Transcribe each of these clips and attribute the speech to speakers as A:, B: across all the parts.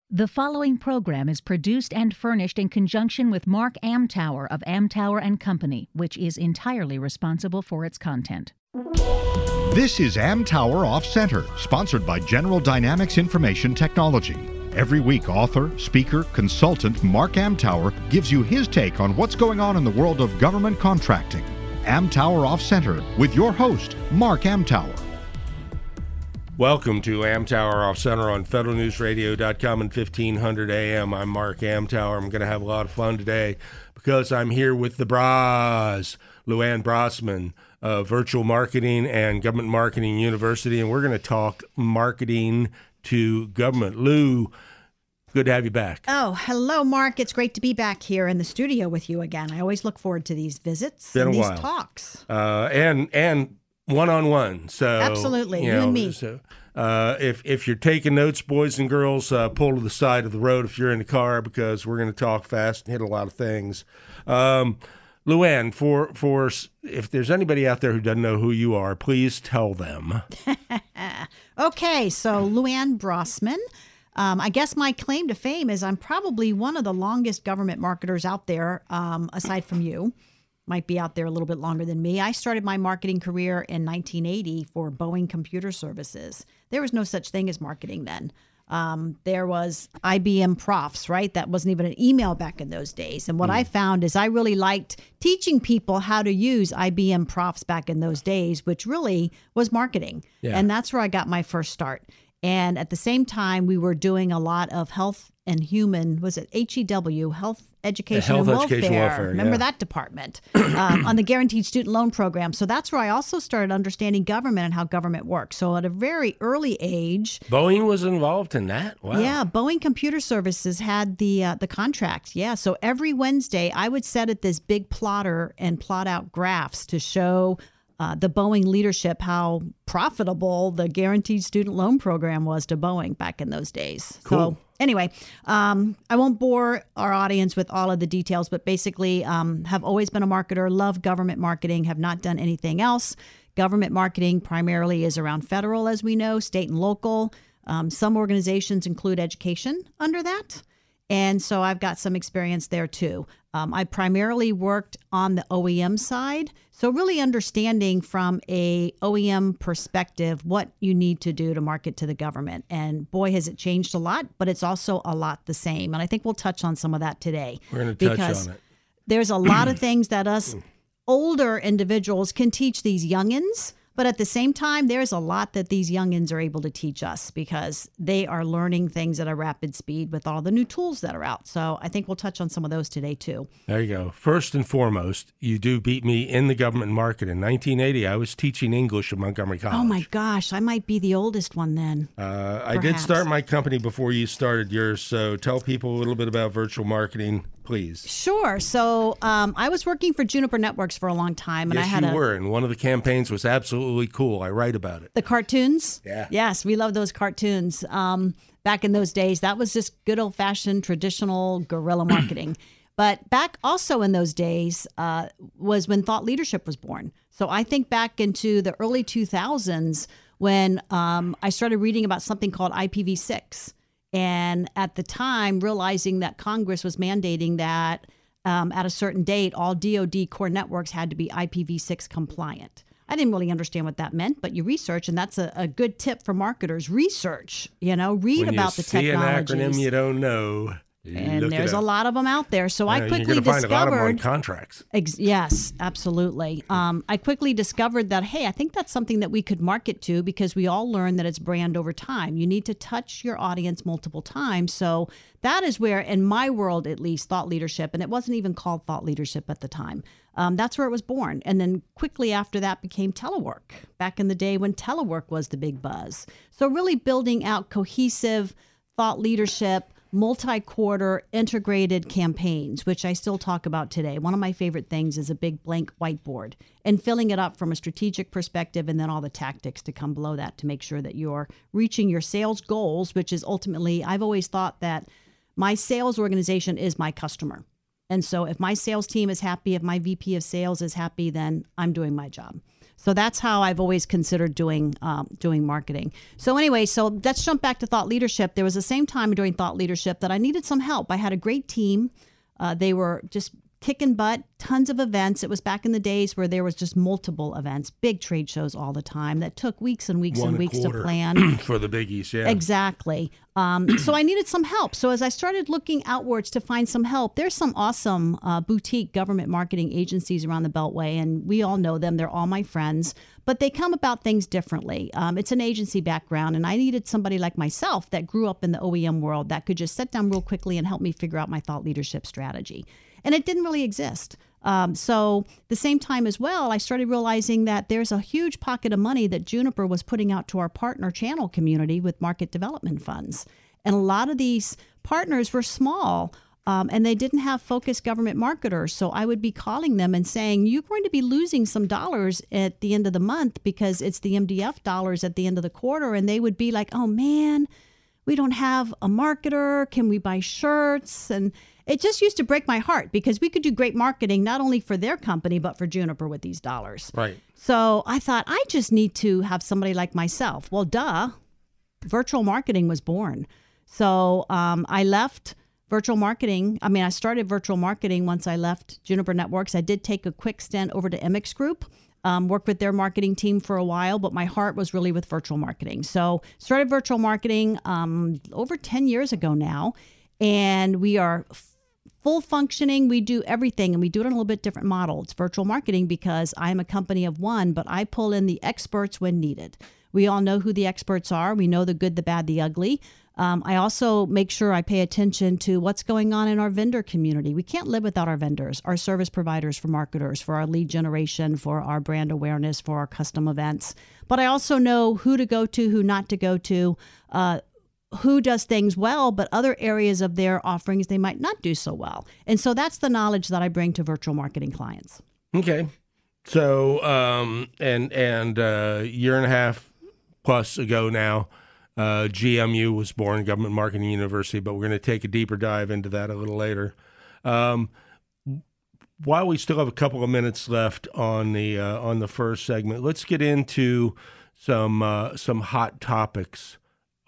A: The following program is produced and furnished in conjunction with Mark Amtower of Amtower & Company, which is entirely responsible for its content.
B: This is Amtower Off Center, sponsored by General Dynamics Information Technology. Every week, author, speaker, consultant Mark Amtower gives you his take on what's going on in the world of government contracting. Amtower Off Center with your host, Mark Amtower.
C: Welcome to Amtower Off Center on federalnewsradio.com and 1500 AM. I'm Mark Amtower. I'm going to have a lot of fun today because I'm here with the Bras, Luann Brosman of Virtual Marketing and Government Marketing University, and we're going to talk marketing to government. Lou, good to have you back.
D: Oh, hello, Mark. It's great to be back here in the studio with you again. I always look forward to these visits and these talks.
C: And one-on-one. So
D: absolutely, you and me.
C: So, if you're taking notes, boys and girls, pull to the side of the road if you're in the car because we're going to talk fast and hit a lot of things. Luann, for if there's anybody out there who doesn't know who you are, please tell them.
D: Okay, so Luann Brosman. I guess my claim to fame is I'm probably one of the longest government marketers out there, aside from you. Might be out there a little bit longer than me. I started my marketing career in 1980 for Boeing Computer Services. There was no such thing as marketing then. There was IBM Profs, right? That wasn't even an email back in those days. And what I found is I really liked teaching people how to use IBM Profs back in those days, which really was marketing. Yeah. And that's where I got my first start. And at the same time, we were doing a lot of health and human, was it HEW, Health Education and Welfare. Remember that department on the Guaranteed Student Loan Program. So that's where I also started understanding government and how government works. So at a very early age,
C: Boeing was involved in that. Wow.
D: Yeah, Boeing Computer Services had the contract. Yeah, so every Wednesday I would set at this big plotter and plot out graphs to show the Boeing leadership how profitable the Guaranteed Student Loan Program was to Boeing back in those days.
C: Cool.
D: So anyway, I won't bore our audience with all of the details, but basically have always been a marketer, love government marketing, have not done anything else. Government marketing primarily is around federal, as we know, state and local. Some organizations include education under that. And so I've got some experience there too. I primarily worked on the OEM side. So really understanding from a OEM perspective what you need to do to market to the government. And boy, has it changed a lot, but it's also a lot the same. And I think we'll touch on some of that today.
C: We're going to touch on it.
D: There's a lot of things that us older individuals can teach these youngins. But at the same time, there's a lot that these youngins are able to teach us because they are learning things at a rapid speed with all the new tools that are out. So I think we'll touch on some of those today, too.
C: There you go. First and foremost, you do beat me in the government market. In 1980, I was teaching English at Montgomery College.
D: Oh, my gosh. I might be the oldest one then.
C: I did start my company before you started yours. So tell people a little bit about virtual marketing, please.
D: Sure. So I was working for Juniper Networks for a long time. And
C: yes, you were. And one of the campaigns was absolutely cool. I write about it.
D: The cartoons?
C: Yeah.
D: Yes, we love those cartoons. Back in those days, that was just good old-fashioned traditional guerrilla marketing. But back also in those days was when thought leadership was born. So I think back into the early 2000s when I started reading about something called IPv6. And at the time, realizing that Congress was mandating that at a certain date, all DoD core networks had to be IPv6 compliant. I didn't really understand what that meant, but you research, and that's a good tip for marketers. Research, read about the technologies.
C: When you see an acronym you don't know,
D: and there's a lot of them out there. So I quickly
C: you're
D: discovered.
C: Find a lot of them on contracts.
D: Yes, absolutely. I quickly discovered that, hey, I think that's something that we could market to because we all learn that it's brand over time. You need to touch your audience multiple times. So that is where, in my world at least, thought leadership, and it wasn't even called thought leadership at the time. That's where it was born. And then quickly after that became telework, back in the day when telework was the big buzz. So really building out cohesive thought leadership, multi-quarter integrated campaigns, which I still talk about today. One of my favorite things is a big blank whiteboard and filling it up from a strategic perspective and then all the tactics to come below that to make sure that you're reaching your sales goals, which is ultimately, I've always thought that my sales organization is my customer. And so if my sales team is happy, if my VP of sales is happy, then I'm doing my job. So that's how I've always considered doing marketing. So anyway, so let's jump back to thought leadership. There was the same time during thought leadership that I needed some help. I had a great team. They were just kicking butt, tons of events. It was back in the days where there was just multiple events, big trade shows all the time that took weeks and weeks and weeks to plan.
C: For the biggies, yeah.
D: Exactly. So I needed some help. So as I started looking outwards to find some help, there's some awesome boutique government marketing agencies around the Beltway, and we all know them. They're all my friends, but they come about things differently. It's an agency background, and I needed somebody like myself that grew up in the OEM world that could just sit down real quickly and help me figure out my thought leadership strategy. And it didn't really exist. So the same time as well, I started realizing that there's a huge pocket of money that Juniper was putting out to our partner channel community with market development funds. And a lot of these partners were small, and they didn't have focused government marketers. So I would be calling them and saying, you're going to be losing some dollars at the end of the month because it's the MDF dollars at the end of the quarter. And they would be like, oh, man, we don't have a marketer. Can we buy shirts? And it just used to break my heart because we could do great marketing, not only for their company, but for Juniper with these dollars.
C: Right.
D: So I thought, I just need to have somebody like myself. Well, virtual marketing was born. So I left virtual marketing. I mean, I started virtual marketing once I left Juniper Networks. I did take a quick stint over to MX Group, worked with their marketing team for a while, but my heart was really with virtual marketing. So started virtual marketing over 10 years ago now, and we are full functioning. We do everything, and we do it in a little bit different model. It's virtual marketing because I'm a company of one, but I pull in the experts when needed. We all know who the experts are. We know the good, the bad, the ugly. I also make sure I pay attention to what's going on in our vendor community. We can't live without our vendors, our service providers for marketers, for our lead generation, for our brand awareness, for our custom events. But I also know who to go to, who not to go to, who does things well, but other areas of their offerings they might not do so well. And so that's the knowledge that I bring to virtual marketing clients.
C: Okay. So, and a year and a half plus ago now, GMU was born, Government Marketing University, but we're going to take a deeper dive into that a little later. While we still have a couple of minutes left on the first segment, let's get into some hot topics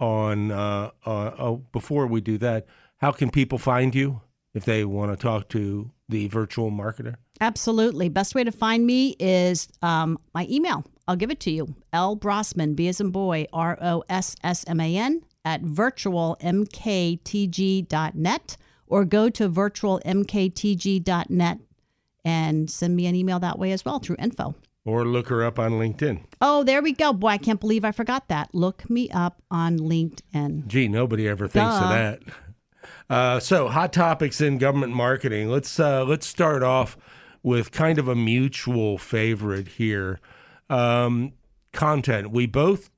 C: before we do that. How can people find you if they want to talk to the virtual marketer?
D: Absolutely. Best way to find me is my email. I'll give it to you. L. Brossman, B as in boy, ROSSMAN at virtualmktg.net, or go to virtualmktg.net and send me an email that way as well through info.
C: Or look her up on LinkedIn.
D: Oh, there we go. Boy, I can't believe I forgot that. Look me up on LinkedIn.
C: Gee, nobody ever thinks of that. So hot topics in government marketing. Let's start off with kind of a mutual favorite here. Content. We both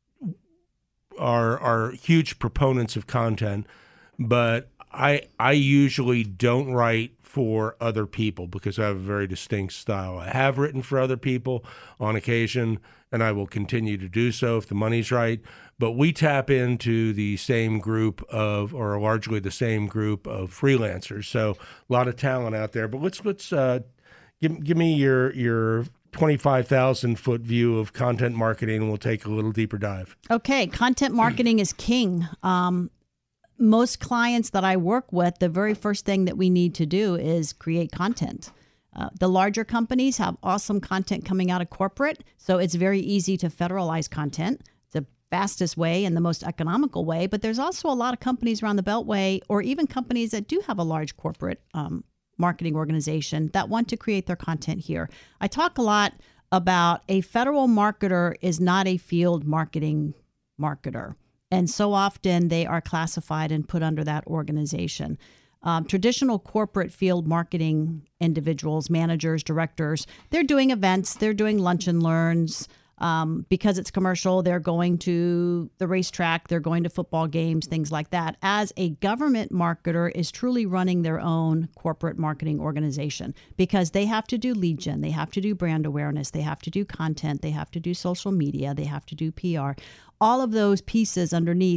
C: are huge proponents of content, but I usually don't write for other people because I have a very distinct style. I have written for other people on occasion, and I will continue to do so if the money's right. But we tap into the same group of, or largely the same group of freelancers. So a lot of talent out there. But let's give me your 25,000 foot view of content marketing, and we'll take a little deeper dive.
D: Okay, content marketing is king. Most clients that I work with, the very first thing that we need to do is create content. The larger companies have awesome content coming out of corporate, so it's very easy to federalize content. It's the fastest way and the most economical way, but there's also a lot of companies around the Beltway, or even companies that do have a large corporate marketing organization that want to create their content here. I talk a lot about a federal marketer is not a field marketing marketer. And so often they are classified and put under that organization. Traditional corporate field marketing individuals, managers, directors, they're doing events, they're doing lunch and learns. Because it's commercial, they're going to the racetrack, they're going to football games, things like that. As a government marketer is truly running their own corporate marketing organization because they have to do lead gen, they have to do brand awareness, they have to do content, they have to do social media, they have to do PR. All of those pieces underneath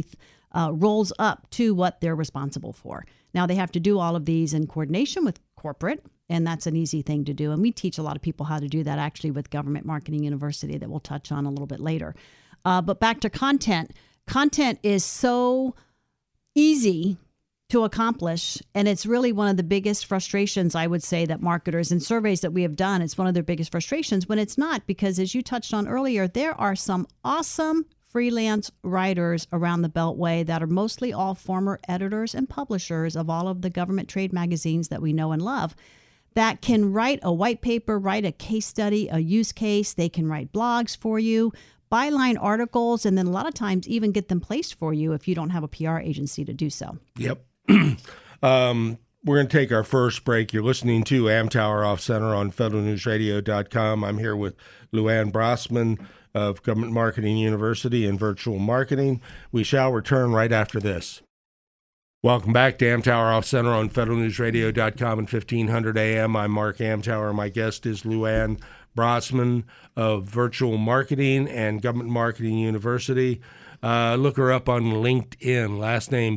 D: rolls up to what they're responsible for. Now, they have to do all of these in coordination with corporate, and that's an easy thing to do. And we teach a lot of people how to do that actually with Government Marketing University that we'll touch on a little bit later. But back to content. Content is so easy to accomplish, and it's really one of the biggest frustrations, I would say, that marketers in surveys that we have done, it's one of their biggest frustrations when it's not, because as you touched on earlier, there are some awesome freelance writers around the Beltway that are mostly all former editors and publishers of all of the government trade magazines that we know and love that can write a white paper, write a case study, a use case. They can write blogs for you, byline articles, and then a lot of times even get them placed for you if you don't have a PR agency to do so.
C: Yep. We're going to take our first break. You're listening to Amtower Off Center on federalnewsradio.com. I'm here with Luann Brossman of Government Marketing University and Virtual Marketing. We shall return right after this. Welcome back to Amtower Off Center on federalnewsradio.com and 1500 AM. I'm Mark Amtower. My guest is Luann Brossman of Virtual Marketing and Government Marketing University. Look her up on LinkedIn. Last name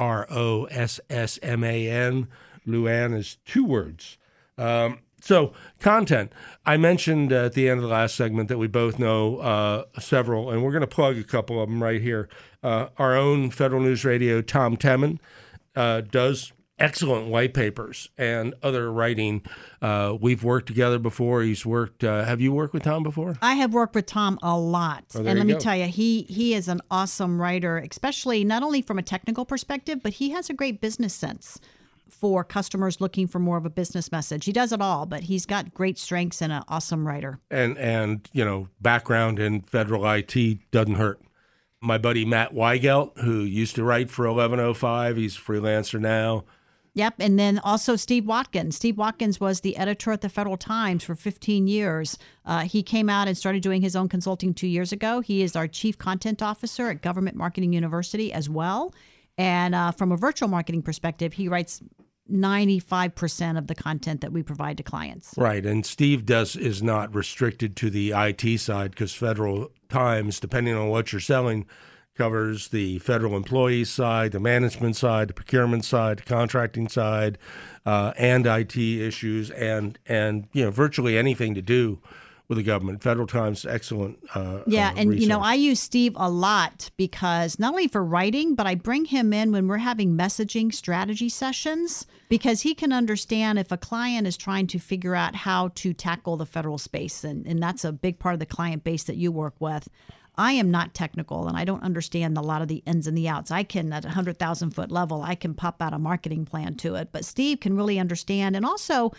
C: Brossman. Luann is 2 words. So content. I mentioned at the end of the last segment that we both know several, and we're going to plug a couple of them right here. Our own Federal News Radio, Tom Temin, does excellent white papers and other writing. We've worked together before. He's worked. Have you worked with Tom before?
D: I have worked with Tom a lot.
C: Oh,
D: and let me tell you, he is an awesome writer, especially not only from a technical perspective, but he has a great business sense for customers looking for more of a business message. He does it all, but he's got great strengths and an awesome writer.
C: And background in federal IT doesn't hurt. My buddy Matt Weigelt, who used to write for 1105, he's a freelancer now.
D: Yep, and then also Steve Watkins. Steve Watkins was the editor at the Federal Times for 15 years. He came out and started doing his own consulting 2 years ago. He is our chief content officer at Government Marketing University as well. And from a virtual marketing perspective, he writes 95% of the content that we provide to clients.
C: Right, and Steve is not restricted to the IT side because Federal Times, depending on what you're selling, covers the federal employees side, the management side, the procurement side, the contracting side, and IT issues, and virtually anything to do with the government. Federal Times, excellent.
D: And I use Steve a lot because not only for writing, but I bring him in when we're having messaging strategy sessions because he can understand if a client is trying to figure out how to tackle the federal space, and that's a big part of the client base that you work with. I am not technical, and I don't understand a lot of the ins and the outs. I can, at 100,000-foot level, I can pop out a marketing plan to it. But Steve can really understand and also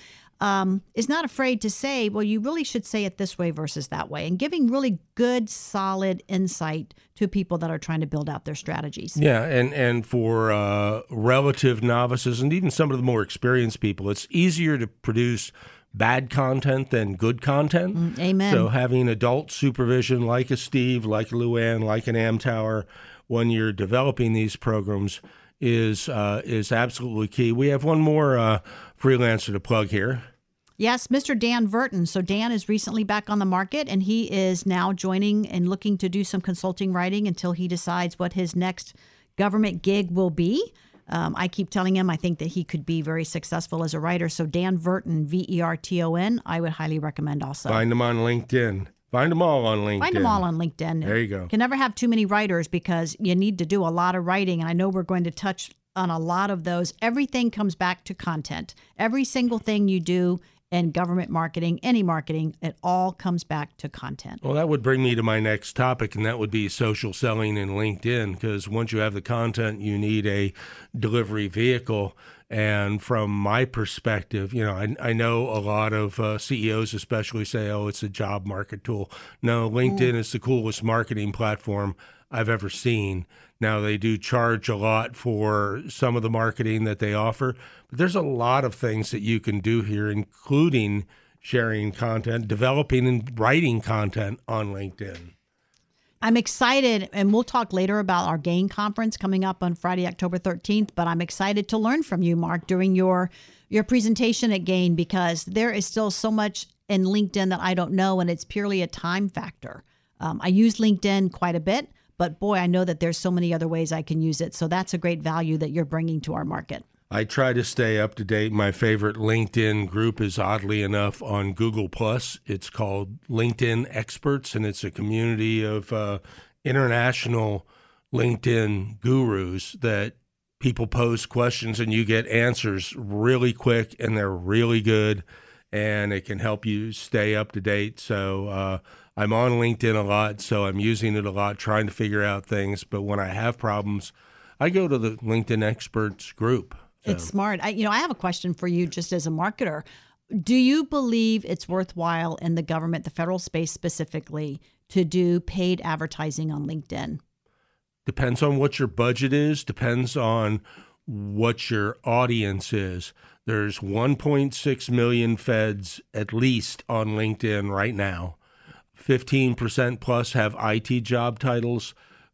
D: is not afraid to say, well, you really should say it this way versus that way, and giving really good, solid insight to people that are trying to build out their strategies.
C: Yeah, and for relative novices and even some of the more experienced people, it's easier to produce bad content than good content.
D: Amen.
C: So having adult supervision like a Steve, like a Luann, like an Amtower, when you're developing these programs is absolutely key. We have one more freelancer to plug here.
D: Yes, Mr. Dan Verton. So Dan is recently back on the market, and he is now joining and looking to do some consulting writing until he decides what his next government gig will be. I keep telling him I think that he could be very successful as a writer. So Dan Verton, Verton, I would highly recommend also.
C: Find him on LinkedIn. Find them all on LinkedIn.
D: Find them all on LinkedIn.
C: There you go.
D: Can never have too many writers because you need to do a lot of writing. And I know we're going to touch on a lot of those. Everything comes back to content. Every single thing you do in government marketing, any marketing, it all comes back to content.
C: Well, that would bring me to my next topic, and that would be social selling in LinkedIn, because once you have the content, you need a delivery vehicle. And from my perspective, I know a lot of CEOs especially say, oh, it's a job market tool. No, LinkedIn is the coolest marketing platform I've ever seen. Now, they do charge a lot for some of the marketing that they offer, but there's a lot of things that you can do here, including sharing content, developing and writing content on LinkedIn.
D: I'm excited, and we'll talk later about our GAIN conference coming up on Friday, October 13th, but I'm excited to learn from you, Mark, during your presentation at GAIN, because there is still so much in LinkedIn that I don't know, and it's purely a time factor. I use LinkedIn quite a bit, but boy, I know that there's so many other ways I can use it. So that's a great value that you're bringing to our market.
C: I try to stay up to date. My favorite LinkedIn group is, oddly enough, on Google+. It's called LinkedIn Experts, and it's a community of international LinkedIn gurus that people pose questions and you get answers really quick, and they're really good, and it can help you stay up to date. So I'm on LinkedIn a lot, so I'm using it a lot, trying to figure out things. But when I have problems, I go to the LinkedIn Experts group. So.
D: It's smart. I have a question for you just as a marketer. Do you believe it's worthwhile in the government, the federal space specifically, to do paid advertising on LinkedIn?
C: Depends on what your budget is, depends on what your audience is. There's 1.6 million feds at least on LinkedIn right now. 15% plus have IT job titles.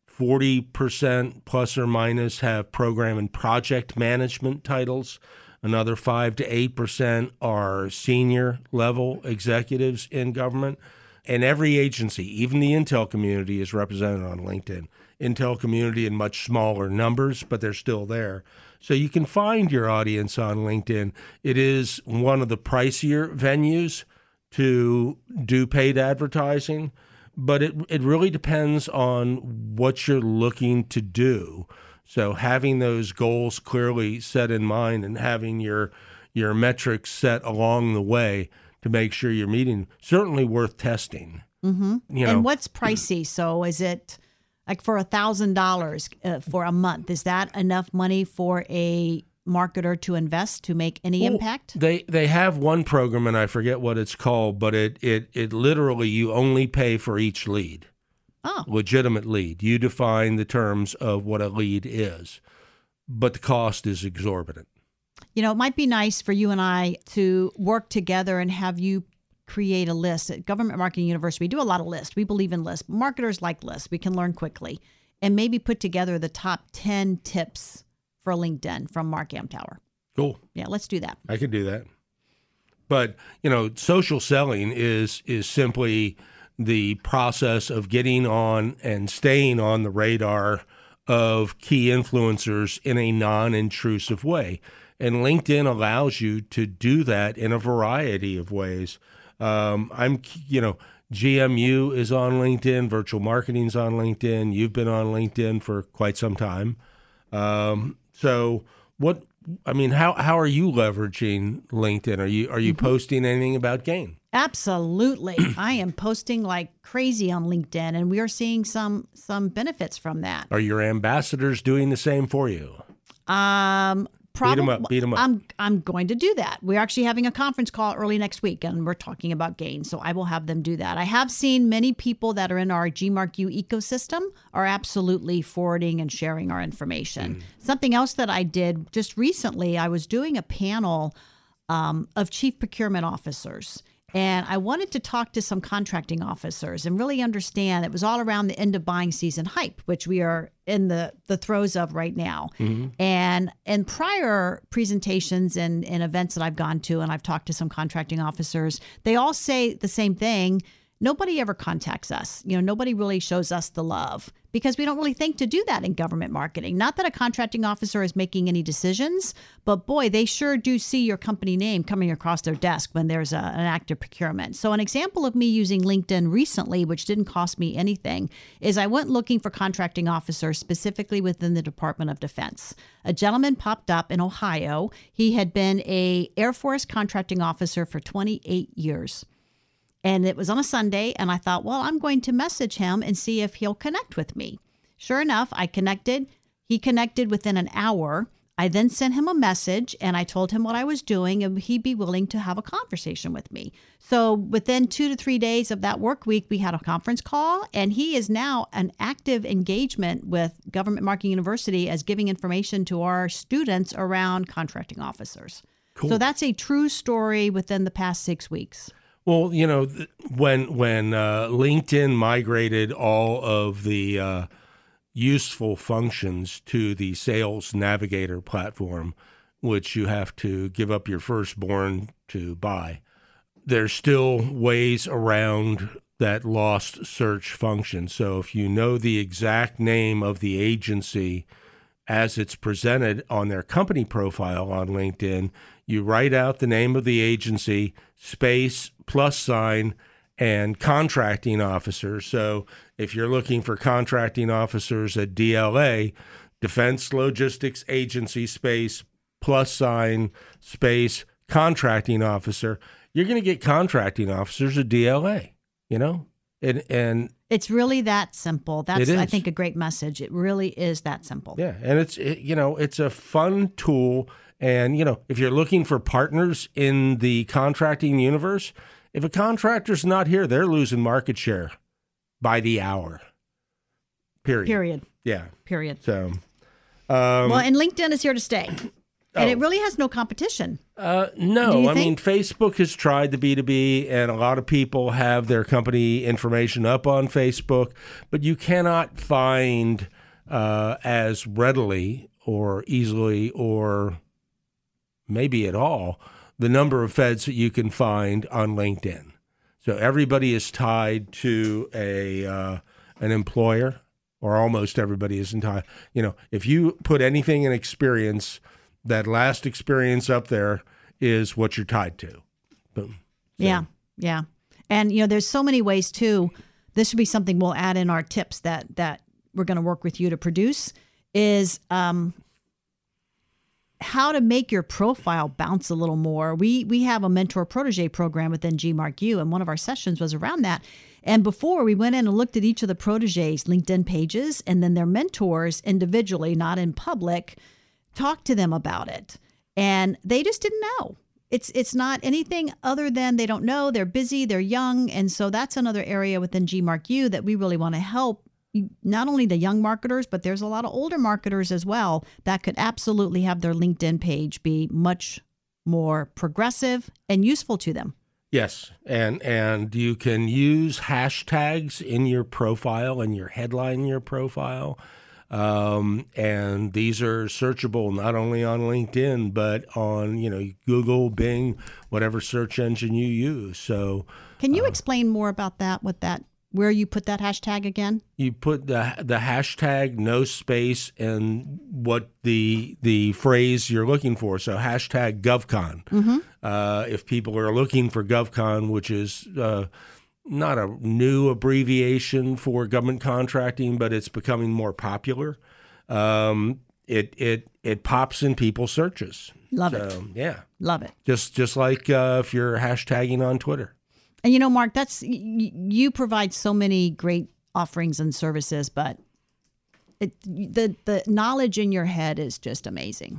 C: 40% plus or minus have program and project management titles. Another 5 to 8% are senior level executives in government. And every agency, even the intel community, is represented on LinkedIn. Intel community in much smaller numbers, but they're still there. So you can find your audience on LinkedIn. It is one of the pricier venues to do paid advertising, but it really depends on what you're looking to do. So having those goals clearly set in mind and having your metrics set along the way to make sure you're meeting, certainly worth testing.
D: Mm-hmm. And what's pricey? So is it like for $1,000 for a month? Is that enough money for a marketer to invest to make any impact?
C: They have one program, and I forget what it's called, but it literally, you only pay for each lead.
D: Oh.
C: Legitimate lead. You define the terms of what a lead is, but the cost is exorbitant.
D: It might be nice for you and I to work together and have you create a list. At Government Marketing University, we do a lot of lists. We believe in lists. Marketers like lists. We can learn quickly. And maybe put together the top 10 tips for LinkedIn from Mark Amtower.
C: Cool.
D: Yeah, let's do that.
C: I could do that. But, social selling is simply the process of getting on and staying on the radar of key influencers in a non-intrusive way. And LinkedIn allows you to do that in a variety of ways. GMU is on LinkedIn, virtual marketing's on LinkedIn. You've been on LinkedIn for quite some time. How are you leveraging LinkedIn? Are you posting anything about Gain?
D: Absolutely. I am posting like crazy on LinkedIn, and we are seeing some benefits from that.
C: Are your ambassadors doing the same for you?
D: Probably,
C: beat them up.
D: I'm going to do that. We're actually having a conference call early next week, and we're talking about Gain, so I will have them do that. I have seen many people that are in our GMarkU ecosystem are absolutely forwarding and sharing our information. Something else that I did just recently, I was doing a panel of chief procurement officers. And I wanted to talk to some contracting officers and really understand. It was all around the end of buying season hype, which we are in the throes of right now. Mm-hmm. And in prior presentations and events that I've gone to, and I've talked to some contracting officers, they all say the same thing. Nobody ever contacts us. Nobody really shows us the love because we don't really think to do that in government marketing. Not that a contracting officer is making any decisions, but boy, they sure do see your company name coming across their desk when there's an active procurement. So an example of me using LinkedIn recently, which didn't cost me anything, is I went looking for contracting officers specifically within the Department of Defense. A gentleman popped up in Ohio. He had been an Air Force contracting officer for 28 years. And it was on a Sunday, and I thought, well, I'm going to message him and see if he'll connect with me. Sure enough, I connected. He connected within an hour. I then sent him a message, and I told him what I was doing, and he'd be willing to have a conversation with me. So within 2 to 3 days of that work week, we had a conference call, and he is now an active engagement with Government Marketing University as giving information to our students around contracting officers. Cool. So that's a true story within the past 6 weeks.
C: Well, when LinkedIn migrated all of the useful functions to the Sales Navigator platform, which you have to give up your firstborn to buy, there's still ways around that lost search function. So if you know the exact name of the agency as it's presented on their company profile on LinkedIn, you write out the name of the agency, space, plus sign, and contracting officer. So if you're looking for contracting officers at DLA, Defense Logistics Agency, space, plus sign, space, contracting officer, you're going to get contracting officers at DLA, and
D: it's really that simple. That's, I think, a great message. It really is that simple.
C: Yeah, and it's a fun tool. And, if you're looking for partners in the contracting universe, if a contractor's not here, they're losing market share by the hour. Period.
D: Yeah. Period.
C: So,
D: and LinkedIn is here to stay. And it really has no competition.
C: No, I mean, Facebook has tried the B2B, and a lot of people have their company information up on Facebook, but you cannot find as readily or easily or maybe at all the number of feds that you can find on LinkedIn. So everybody is tied to an employer, or almost everybody is tied. If you put anything in experience, that last experience up there is what you're tied to. Boom. So.
D: Yeah. And, there's so many ways, too. This should be something we'll add in our tips that we're going to work with you to produce is how to make your profile bounce a little more. We have a mentor protege program within GMarkU, and one of our sessions was around that. And before, we went in and looked at each of the proteges' LinkedIn pages and then their mentors individually, not in public, talk to them about it. And they just didn't know. It's not anything other than they don't know. They're busy. They're young. And so that's another area within GMarkU that we really want to help not only the young marketers, but there's a lot of older marketers as well that could absolutely have their LinkedIn page be much more progressive and useful to them.
C: Yes. And you can use hashtags in your profile and your headline in your profile. And these are searchable not only on LinkedIn, but on, Google, Bing, whatever search engine you use. So
D: can you explain more about that, where you put that hashtag again?
C: You put the hashtag, no space, and what the phrase you're looking for. So hashtag GovCon. Mm-hmm. If people are looking for GovCon, which is not a new abbreviation for government contracting, but it's becoming more popular. It pops in people's searches.
D: Love it.
C: Yeah.
D: Love it.
C: Just like if you're hashtagging on Twitter.
D: And Mark, you provide so many great offerings and services, but the knowledge in your head is just amazing.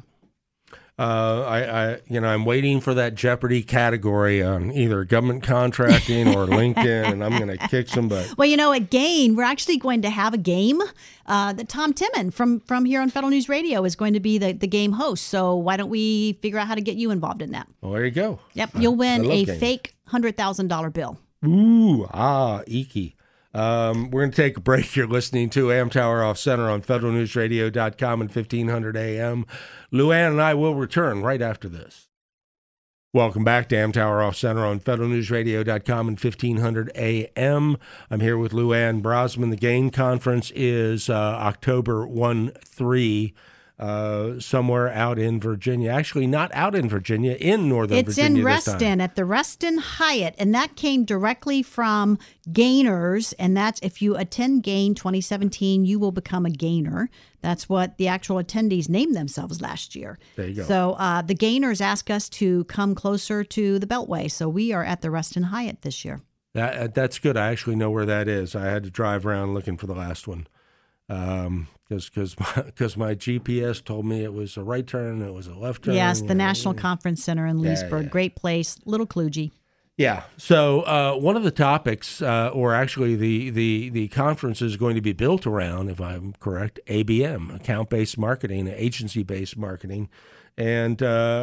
C: I'm waiting for that Jeopardy category on either government contracting or LinkedIn, and I'm going to kick some butt.
D: Well, at GAIN, we're actually going to have a game. That Tom Timon from here on Federal News Radio is going to be the game host. So why don't we figure out how to get you involved in that?
C: Well, there you go.
D: Yep, you'll win a fake $100,000 bill.
C: Ooh, icky. We're going to take a break. You're listening to Amtower Off Center on federalnewsradio.com and 1500 AM. Luann and I will return right after this. Welcome back to Amtower Off Center on federalnewsradio.com and 1500 AM. I'm here with Luann Brosman. The GAIN conference is October 1-3. Somewhere out in Virginia. Actually, not out in Virginia, in Northern Virginia.
D: It's in Reston at the Reston Hyatt, and that came directly from Gainers, and that's if you attend GAIN 2017, you will become a Gainer. That's what the actual attendees named themselves last year.
C: There you go.
D: So the Gainers asked us to come closer to the Beltway, so we are at the Reston Hyatt this year.
C: That's good. I actually know where that is. I had to drive around looking for the last one. Because my GPS told me it was a right turn, it was a left turn.
D: Yes, the National Conference Center in Leesburg. Yeah. Great place, little kludgy.
C: Yeah. So one of the topics, or actually the conference is going to be built around, if I'm correct, ABM, account-based marketing, agency-based marketing, and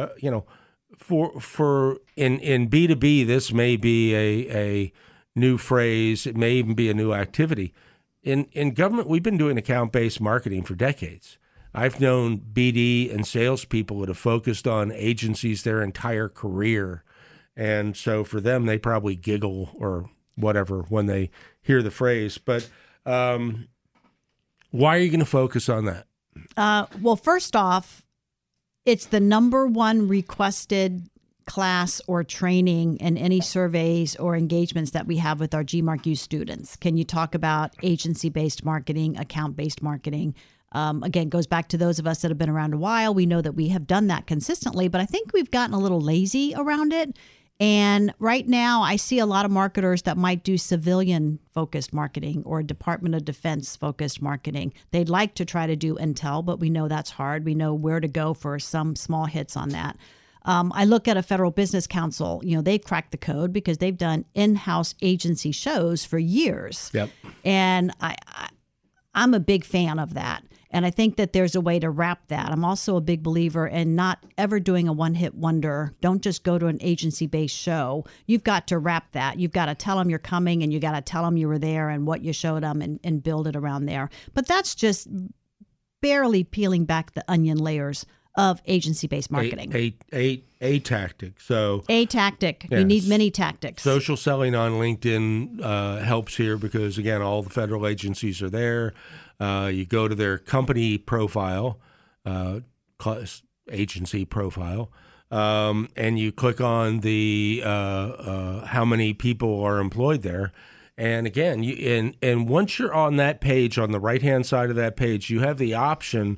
C: for in B2B, this may be a new phrase. It may even be a new activity. In government, we've been doing account-based marketing for decades. I've known BD and salespeople that have focused on agencies their entire career. And so for them, they probably giggle or whatever when they hear the phrase. But why are you going to focus on that?
D: Well, first off, it's the number one requested class or training in any surveys or engagements that we have with our GMark U students. Can you talk about agency-based marketing, account-based marketing? Again, goes back to those of us that have been around a while. We know that we have done that consistently, but I think we've gotten a little lazy around it. And right now, I see a lot of marketers that might do civilian-focused marketing or Department of Defense-focused marketing. They'd like to try to do intel, but we know that's hard. We know where to go for some small hits on that. I look at a Federal Business Council. They've cracked the code because they've done in-house agency shows for years.
C: Yep.
D: And I'm a big fan of that. And I think that there's a way to wrap that. I'm also a big believer in not ever doing a one-hit wonder. Don't just go to an agency-based show. You've got to wrap that. You've got to tell them you're coming, and you got to tell them you were there and what you showed them, and build it around there. But that's just barely peeling back the onion layers of agency-based marketing.
C: A tactic. So
D: a tactic.
C: Yes.
D: You need many tactics.
C: Social selling on LinkedIn helps here because, again, all the federal agencies are there. You go to their company profile, agency profile, and you click on the how many people are employed there. And again, and once you're on that page, on the right-hand side of that page, you have the option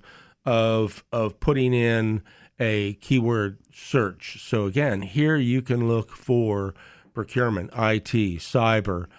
C: of putting in a keyword search. So again, here you can look for procurement, IT, cyber,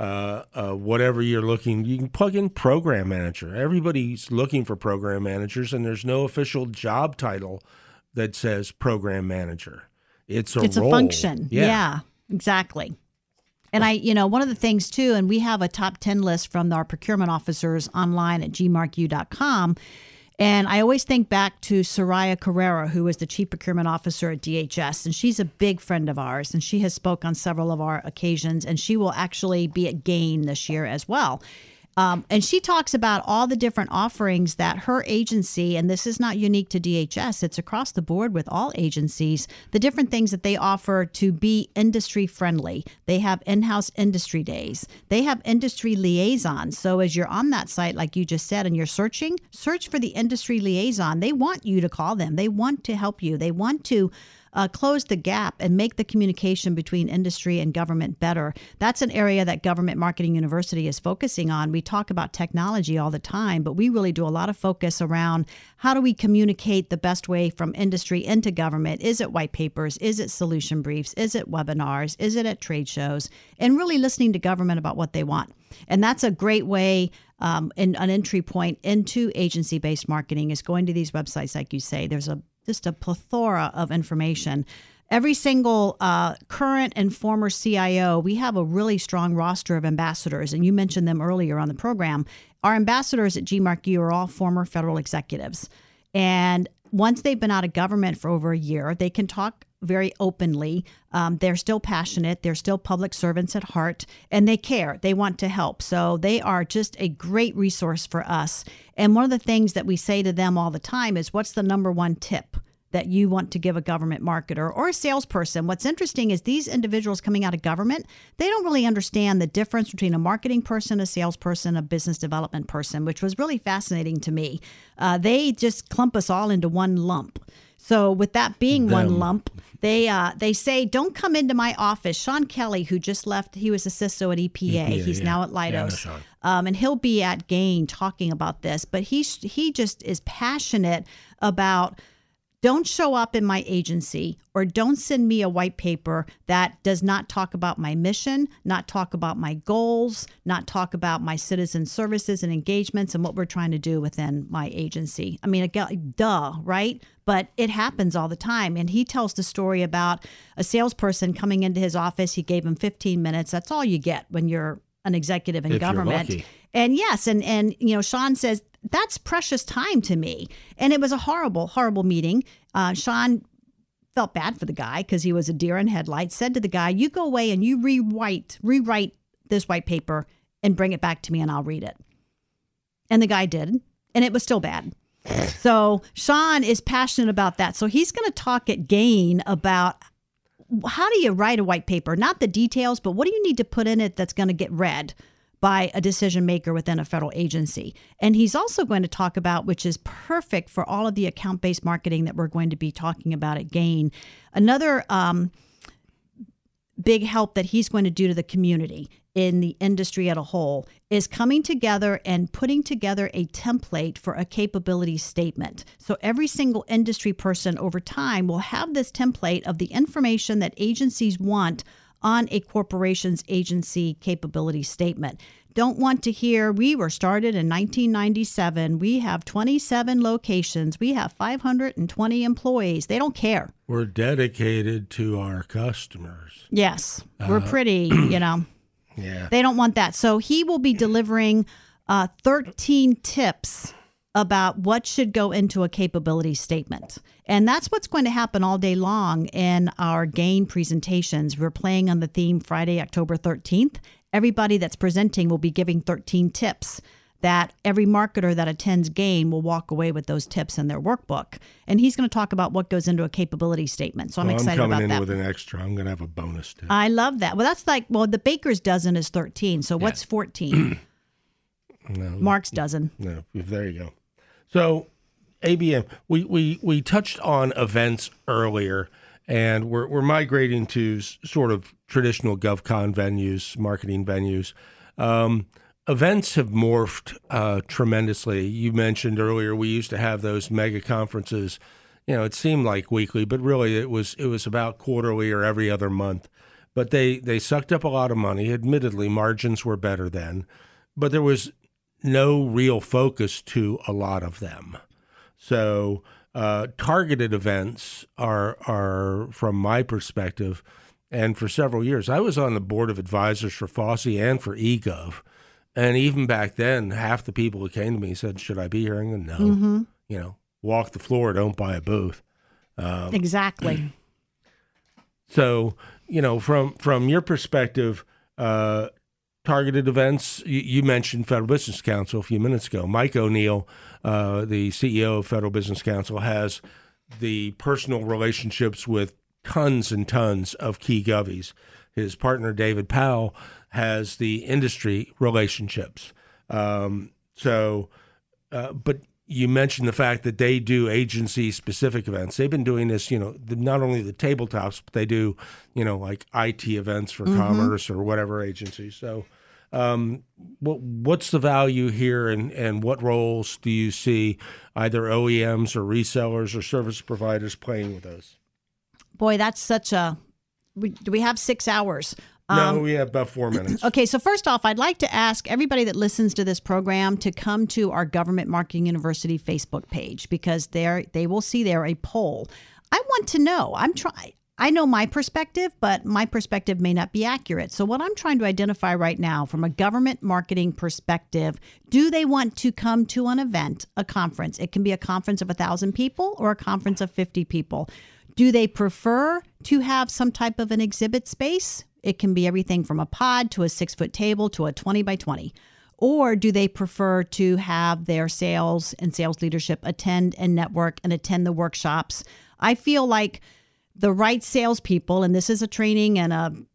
C: whatever you're looking. You can plug in program manager. Everybody's looking for program managers, and there's no official job title that says program manager. It's a role.
D: Function. Yeah, exactly. And one of the things too, and we have a top 10 list from our procurement officers online at gmarku.com. And I always think back to Soraya Carrera, who was the chief procurement officer at DHS. And she's a big friend of ours. And she has spoke on several of our occasions. And she will actually be at GAIN this year as well. And she talks about all the different offerings that her agency, and this is not unique to DHS, it's across the board with all agencies, the different things that they offer to be industry friendly. They have in-house industry days. They have industry liaisons. So as you're on that site, like you just said, and you're searching, search for the industry liaison. They want you to call them. They want to help you. They want to close the gap and make the communication between industry and government better. That's an area that Government Marketing University is focusing on. We talk about technology all the time, but we really do a lot of focus around how do we communicate the best way from industry into government? Is it white papers? Is it solution briefs? Is it webinars? Is it at trade shows? And really listening to government about what they want. And that's a great way, and an entry point into agency-based marketing is going to these websites, like you say. There's just a plethora of information. Every single current and former CIO, we have a really strong roster of ambassadors, and you mentioned them earlier on the program. Our ambassadors at GMark are all former federal executives. And once they've been out of government for over a year, they can talk very openly. They're still passionate. They're still public servants at heart, and they care. They want to help. So they are just a great resource for us. And one of the things that we say to them all the time is, what's the number one tip that you want to give a government marketer or a salesperson? What's interesting is these individuals coming out of government, they don't really understand the difference between a marketing person, a salesperson, a business development person, which was really fascinating to me. They just clump us all into one lump. So with that being one lump, they say, don't come into my office. Sean Kelly, who just left, he was a CISO at EPA. He's now at Leidos. And he'll be at GAIN talking about this. But he just is passionate about, don't show up in my agency or don't send me a white paper that does not talk about my mission, not talk about my goals, not talk about my citizen services and engagements and what we're trying to do within my agency. I mean, duh, right? But it happens all the time. And he tells the story about a salesperson coming into his office. He gave him 15 minutes. That's all you get when you're an executive in government. And yes, and Sean says, that's precious time to me. And it was a horrible, horrible meeting. Sean felt bad for the guy because he was a deer in headlights, said to the guy, you go away and you rewrite this white paper and bring it back to me and I'll read it. And the guy did. And it was still bad. So Sean is passionate about that. So he's going to talk at GAIN about how do you write a white paper? Not the details, but what do you need to put in it that's going to get read by a decision maker within a federal agency? And he's also going to talk about, which is perfect for all of the account-based marketing that we're going to be talking about at GAIN, another big help that he's going to do to the community in the industry as a whole is coming together and putting together a template for a capability statement. So every single industry person over time will have this template of the information that agencies want on a corporation's agency capability statement. Don't want to hear, we were started in 1997. We have 27 locations. We have 520 employees. They don't care.
C: We're dedicated to our customers.
D: Yes. We're pretty,
C: Yeah.
D: They don't want that. So he will be delivering 13 tips about what should go into a capability statement. And that's what's going to happen all day long in our GAIN presentations. We're playing on the theme Friday, October 13th. Everybody that's presenting will be giving 13 tips that every marketer that attends GAIN will walk away with those tips in their workbook. And he's going to talk about what goes into a capability statement. So I'm excited about that.
C: I'm coming in with an extra. I'm going to have a bonus tip.
D: I love that. Well, that's the baker's dozen is 13. So what's 14?
C: No,
D: Mark's dozen.
C: No, there you go. So ABM, we touched on events earlier, and we're migrating to sort of traditional GovCon venues, marketing venues. Events have morphed tremendously. You mentioned earlier we used to have those mega conferences. It seemed like weekly, but really it was about quarterly or every other month. But they sucked up a lot of money. Admittedly, margins were better then, but there was no real focus to a lot of them. So targeted events are, from my perspective, and for several years, I was on the board of advisors for FOSSI and for eGov. And even back then, half the people who came to me said, should I be here? And no,
D: Mm-hmm.
C: Walk the floor, don't buy a booth.
D: Exactly.
C: So, from your perspective, targeted events, you mentioned Federal Business Council a few minutes ago. Mike O'Neill, the CEO of Federal Business Council, has the personal relationships with tons and tons of key govies. His partner, David Powell, has the industry relationships. But you mentioned the fact that they do agency-specific events. They've been doing this, not only the tabletops, but they do, like IT events for commerce or whatever agency. So what's the value here, and what roles do you see either OEMs or resellers or service providers playing with those?
D: Boy, that's such a... Do we have 6 hours?
C: No, we have about 4 minutes.
D: Okay, so first off, I'd like to ask everybody that listens to this program to come to our Government Marketing University Facebook page, because they will see there a poll. I want to know. I know my perspective, but my perspective may not be accurate. So what I'm trying to identify right now from a government marketing perspective, do they want to come to an event, a conference? It can be a conference of 1,000 people or a conference of 50 people. Do they prefer to have some type of an exhibit space? It can be everything from a pod to a 6-foot table to a 20 by 20. Or do they prefer to have their sales and sales leadership attend and network and attend the workshops? I feel like the right salespeople, and this is a training and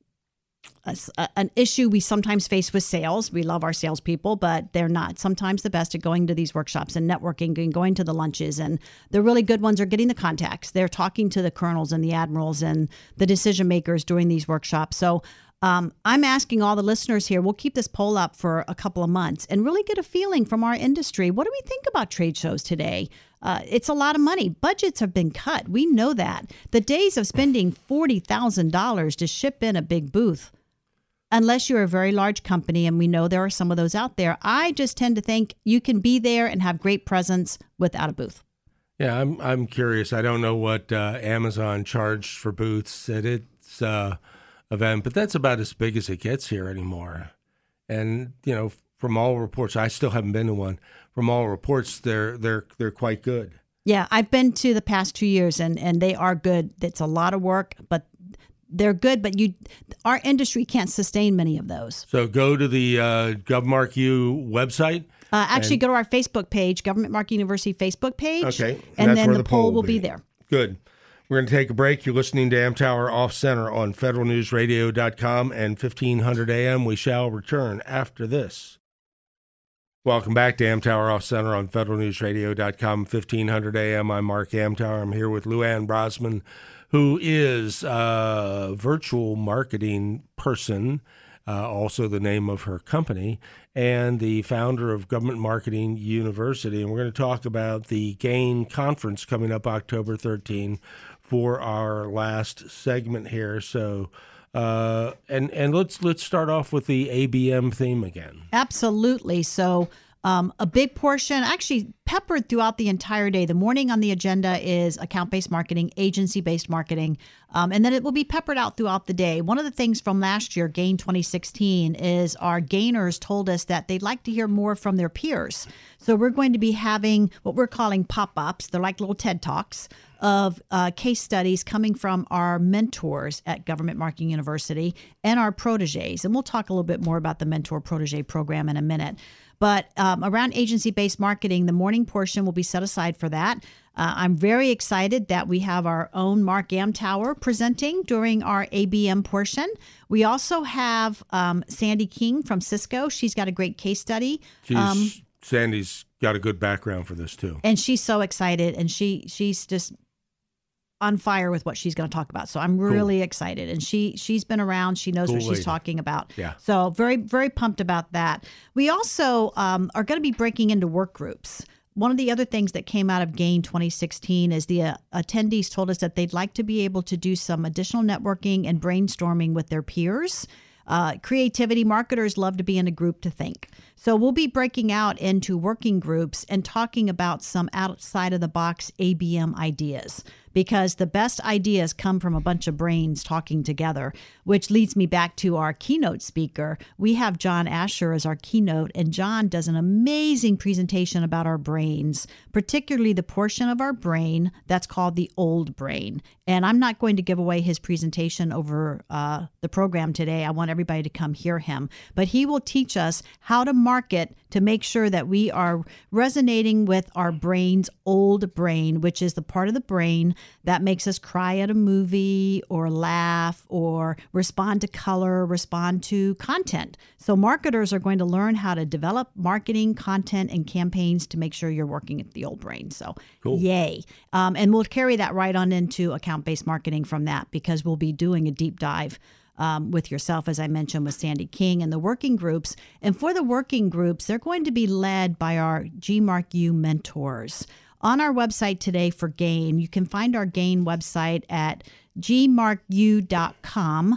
D: an issue we sometimes face with sales. We love our salespeople, but they're not sometimes the best at going to these workshops and networking and going to the lunches. And the really good ones are getting the contacts. They're talking to the colonels and the admirals and the decision makers during these workshops. So I'm asking all the listeners here, we'll keep this poll up for a couple of months and really get a feeling from our industry. What do we think about trade shows today? It's a lot of money. Budgets have been cut. We know that. The days of spending $40,000 to ship in a big booth, unless you're a very large company, and we know there are some of those out there, I just tend to think you can be there and have great presence without a booth.
C: Yeah, I'm curious. I don't know what Amazon charged for booths at its event, but that's about as big as it gets here anymore. And from all reports, I still haven't been to one. From all reports, they're quite good.
D: Yeah, I've been to the past 2 years, and they are good. It's a lot of work, but they're good. But our industry can't sustain many of those.
C: So go to the GovMarkU website.
D: Actually, go to our Facebook page, Government Marketing University Facebook page.
C: Okay,
D: and then the poll will be there.
C: Good. We're going to take a break. You're listening to Amtower Off Center on federalnewsradio.com and 1500 AM. We shall return after this. Welcome back to Amtower Off Center on federalnewsradio.com, 1500 AM. I'm Mark Amtower. I'm here with Luann Brosman, who is a virtual marketing person, also the name of her company, and the founder of Government Marketing University. And we're going to talk about the GAIN conference coming up October 13 for our last segment here. So, and let's start off with the ABM theme again.
D: Absolutely. So a big portion, actually peppered throughout the entire day. The morning on the agenda is account-based marketing, agency-based marketing, and then it will be peppered out throughout the day. One of the things from last year, GAIN 2016, is our gainers told us that they'd like to hear more from their peers. So we're going to be having what we're calling pop-ups. They're like little TED Talks of case studies coming from our mentors at Government Marketing University and our proteges. And we'll talk a little bit more about the mentor protege program in a minute. But around agency-based marketing, the morning portion will be set aside for that. I'm very excited that we have our own Mark Amtower presenting during our ABM portion. We also have Sandy King from Cisco. She's got a great case study.
C: Sandy's got a good background for this, too.
D: And she's so excited, and she's just on fire with what she's going to talk about. So I'm really excited. And she's been around. She knows what she's talking about. Yeah. So very, very pumped about that. We also are going to be breaking into work groups. One of the other things that came out of GAIN 2016 is the attendees told us that they'd like to be able to do some additional networking and brainstorming with their peers. Creativity marketers love to be in a group to think. So we'll be breaking out into working groups and talking about some outside of the box ABM ideas, because the best ideas come from a bunch of brains talking together, which leads me back to our keynote speaker. We have John Asher as our keynote, and John does an amazing presentation about our brains, particularly the portion of our brain that's called the old brain. And I'm not going to give away his presentation over the program today. I want everybody to come hear him. But he will teach us how to market to make sure that we are resonating with our brain's old brain, which is the part of the brain that makes us cry at a movie or laugh or respond to color, respond to content. So marketers are going to learn how to develop marketing, content, and campaigns to make sure you're working at the old brain. So yay. And we'll carry that right on into account-based marketing from that, because we'll be doing a deep dive with yourself, as I mentioned, with Sandy King and the working groups. And for the working groups, they're going to be led by our GMarkU mentors. On our website today for GAIN, you can find our GAIN website at gmarku.com,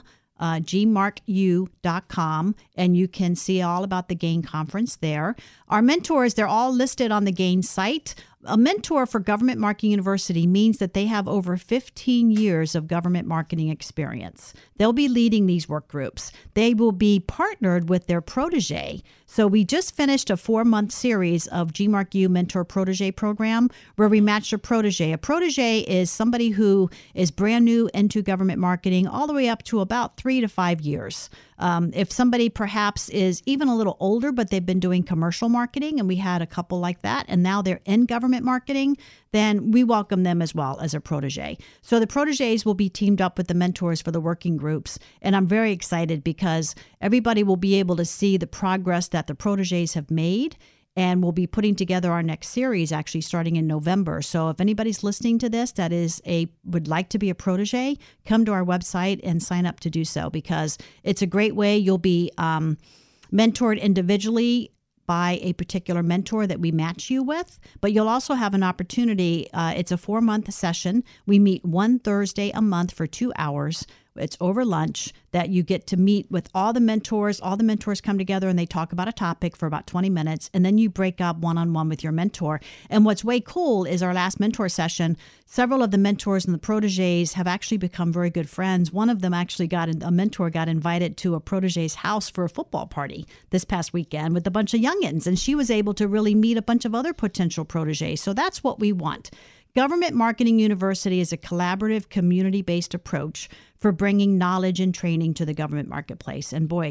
D: gmarku.com, and you can see all about the GAIN conference there. Our mentors, they're all listed on the GAIN site. A mentor for Government Marketing University means that they have over 15 years of government marketing experience. They'll be leading these work groups. They will be partnered with their protege. So we just finished a 4-month series of GMarkU Mentor Protege Program where we match a protege. A protege is somebody who is brand new into government marketing all the way up to about 3 to 5 years. If somebody perhaps is even a little older, but they've been doing commercial marketing, and we had a couple like that, and now they're in government marketing, then we welcome them as well as a protege. So the proteges will be teamed up with the mentors for the working groups. And I'm very excited because everybody will be able to see the progress that the proteges have made. And we'll be putting together our next series actually starting in November. So if anybody's listening to this that would like to be a protege, come to our website and sign up to do so, because it's a great way. You'll be mentored individually by a particular mentor that we match you with, but you'll also have an opportunity. It's a 4-month session. We meet one Thursday a month for 2 hours. It's over lunch that you get to meet with all the mentors. All the mentors come together and they talk about a topic for about 20 minutes, and then you break up one-on-one with your mentor. And what's way cool is our last mentor session, several of the mentors and the proteges have actually become very good friends. One of them actually a mentor got invited to a protege's house for a football party this past weekend with a bunch of youngins, and she was able to really meet a bunch of other potential proteges. So that's what we want. Government Marketing University is a collaborative, community-based approach for bringing knowledge and training to the government marketplace. And boy,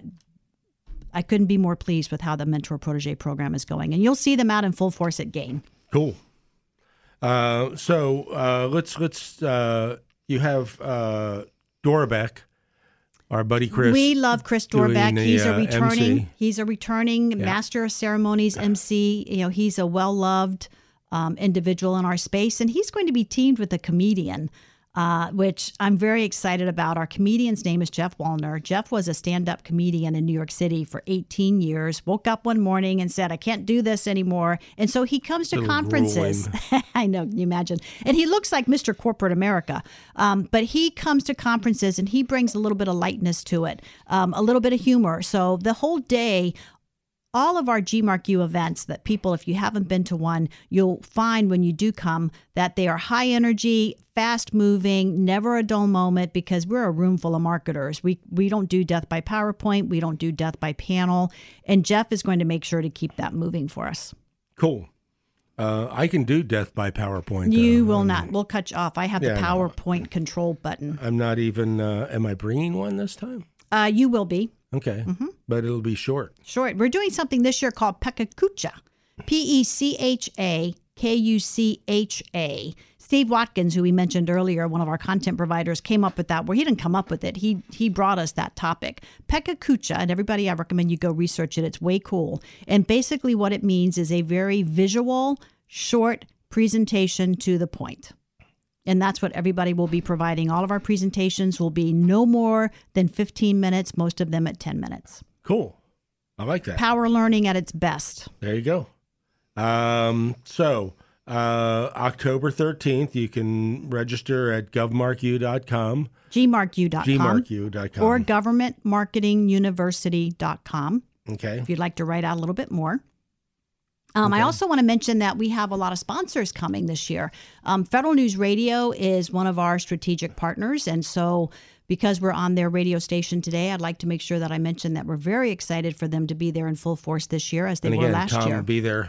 D: I couldn't be more pleased with how the Mentor Protege program is going. And you'll see them out in full force at GAIN.
C: Cool. Let's you have Dora Beck, our buddy Chris.
D: We love Chris Dorbeck.
C: MC.
D: He's a returning master of ceremonies MC. You know, he's a well-loved individual in our space, and he's going to be teamed with a comedian, which I'm very excited about. Our comedian's name is Jeff Wallner. Jeff was a stand-up comedian in New York City for 18 years, woke up one morning and said, I can't do this anymore. And so he comes to conferences. I know, can you imagine? And he looks like Mr. Corporate America. But he comes to conferences and he brings a little bit of lightness to it, a little bit of humor. So the whole day, all of our GMarkU events that people, if you haven't been to one, you'll find when you do come that they are high energy, fast moving, never a dull moment, because we're a room full of marketers. We don't do death by PowerPoint. We don't do death by panel. And Jeff is going to make sure to keep that moving for us.
C: Cool. I can do death by PowerPoint.
D: You will not. We'll cut you off. I have the PowerPoint control button.
C: I'm not even, am I bringing one this time?
D: You will be.
C: Okay, but it'll be short.
D: Short. We're doing something this year called Pechakucha, Pechakucha. Steve Watkins, who we mentioned earlier, one of our content providers, came up with that. Well, he didn't come up with it. He brought us that topic. Pechakucha, and everybody, I recommend you go research it. It's way cool. And basically what it means is a very visual, short presentation to the point. And that's what everybody will be providing. All of our presentations will be no more than 15 minutes, most of them at 10 minutes.
C: Cool. I like that.
D: Power learning at its best.
C: There you go. October 13th, you can register at govmarku.com.
D: GMarkU.com. Or governmentmarketinguniversity.com.
C: Okay.
D: If you'd like to write out a little bit more. I also want to mention that we have a lot of sponsors coming this year. Federal News Radio is one of our strategic partners. And so because we're on their radio station today, I'd like to make sure that I mention that we're very excited for them to be there in full force this year as they were last
C: Tom
D: year.
C: Will be there.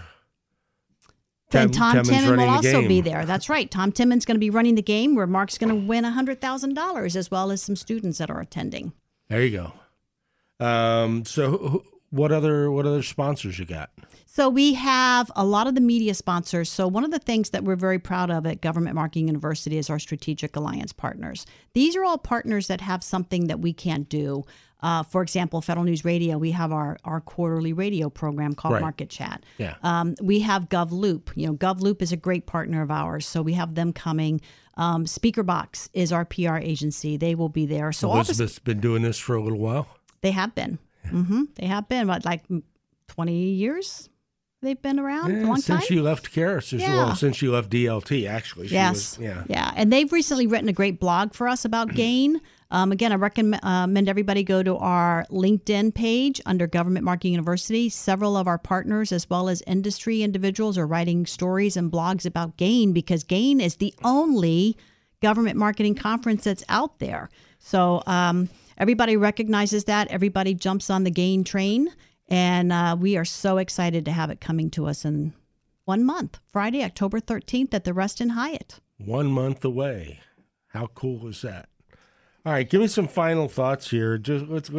D: And Tom Timmon will also be there. That's right. Tom Timmon's going to be running the game where Mark's going to win $100,000 as well as some students that are attending.
C: There you go. So what other sponsors you got?
D: So we have a lot of the media sponsors. So one of the things that we're very proud of at Government Marketing University is our strategic alliance partners. These are all partners that have something that we can't do. For example, Federal News Radio, we have our quarterly radio program called Market Chat.
C: Yeah.
D: We have GovLoop. You know, GovLoop is a great partner of ours. So we have them coming. SpeakerBox is our PR agency. They will be there. So
C: Elizabeth's been doing this for a little while?
D: They have been. Yeah. They have been, like 20 years? They've been around a long time?
C: Since you left Karis, well, since you left DLT, actually.
D: Yes. And they've recently written a great blog for us about GAIN. Again, I recommend everybody go to our LinkedIn page under Government Marketing University. Several of our partners, as well as industry individuals, are writing stories and blogs about GAIN because GAIN is the only government marketing conference that's out there. So everybody recognizes that. Everybody jumps on the GAIN train. And we are so excited to have it coming to us in 1 month, Friday, October 13th at the Reston Hyatt.
C: 1 month away. How cool is that? All right, give me some final thoughts here. Just let's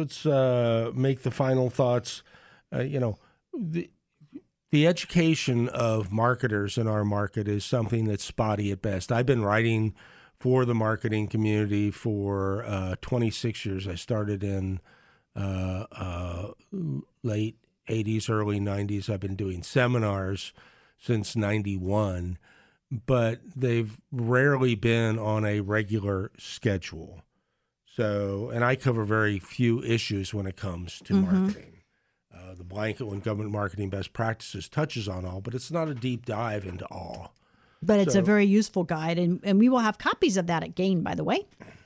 C: make the final thoughts. The education of marketers in our market is something that's spotty at best. I've been writing for the marketing community for 26 years. I started in late 80s, early 90s. I've been doing seminars since 91, but they've rarely been on a regular schedule. So, and I cover very few issues when it comes to marketing. The blanket on government marketing best practices touches on all, but it's not a deep dive into all.
D: But it's a very useful guide, and we will have copies of that at GAIN, by the way.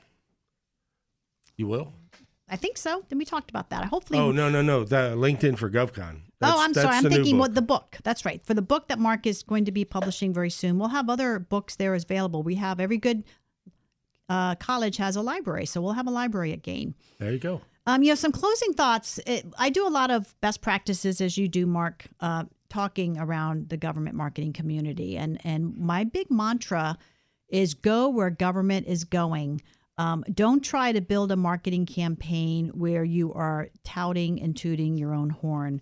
C: You will?
D: I think so. Then we talked about that. Hopefully.
C: Oh, no. The LinkedIn for GovCon.
D: I'm sorry. I'm thinking the book. That's right. For the book that Mark is going to be publishing very soon, we'll have other books there available. We have every good college has a library, so we'll have a library at GAIN.
C: There you go.
D: Some closing thoughts. I do a lot of best practices, as you do, Mark, talking around the government marketing community. And my big mantra is go where government is going. Don't try to build a marketing campaign where you are touting and tooting your own horn.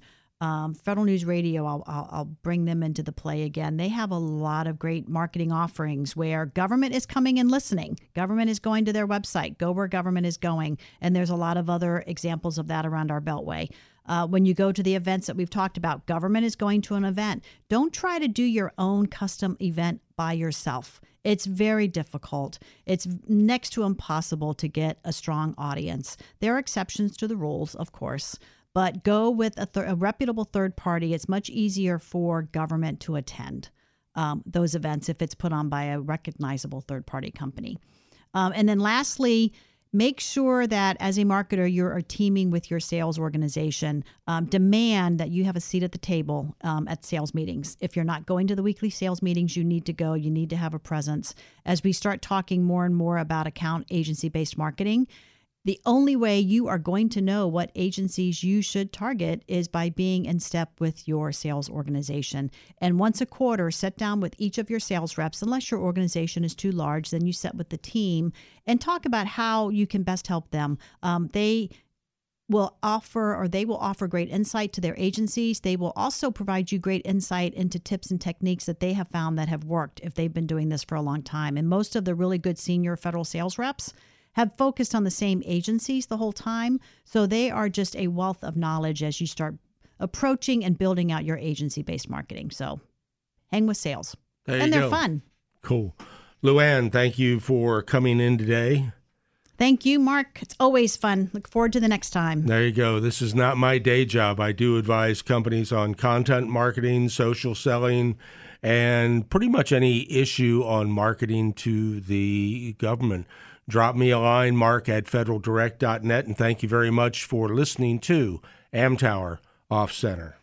D: Federal News Radio, I'll bring them into the play again. They have a lot of great marketing offerings where government is coming and listening. Government is going to their website. Go where government is going. And there's a lot of other examples of that around our Beltway. When you go to the events that we've talked about, government is going to an event. Don't try to do your own custom event by yourself. It's very difficult. It's next to impossible to get a strong audience. There are exceptions to the rules, of course, but go with a reputable third party. It's much easier for government to attend those events if it's put on by a recognizable third party company. And then lastly, make sure that as a marketer, you're teaming with your sales organization. Demand that you have a seat at the table at sales meetings. If you're not going to the weekly sales meetings, you need to go. You need to have a presence. As we start talking more and more about account agency-based marketing, the only way you are going to know what agencies you should target is by being in step with your sales organization. And once a quarter, sit down with each of your sales reps. Unless your organization is too large, then you sit with the team and talk about how you can best help them. They will offer great insight to their agencies. They will also provide you great insight into tips and techniques that they have found that have worked if they've been doing this for a long time. And most of the really good senior federal sales reps have focused on the same agencies the whole time. So they are just a wealth of knowledge as you start approaching and building out your agency-based marketing. So hang with sales. And they're fun.
C: Cool. Luann, thank you for coming in today.
D: Thank you, Mark. It's always fun. Look forward to the next time.
C: There you go. This is not my day job. I do advise companies on content marketing, social selling, and pretty much any issue on marketing to the government. Drop me a line, mark@federaldirect.net, and thank you very much for listening to Amtower Off Center.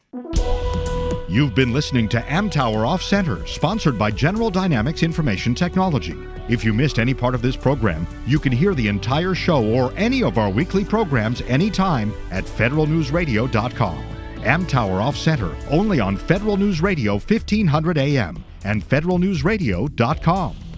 B: You've been listening to Amtower Off Center, sponsored by General Dynamics Information Technology. If you missed any part of this program, you can hear the entire show or any of our weekly programs anytime at federalnewsradio.com. Amtower Off Center, only on Federal News Radio 1500 AM and federalnewsradio.com.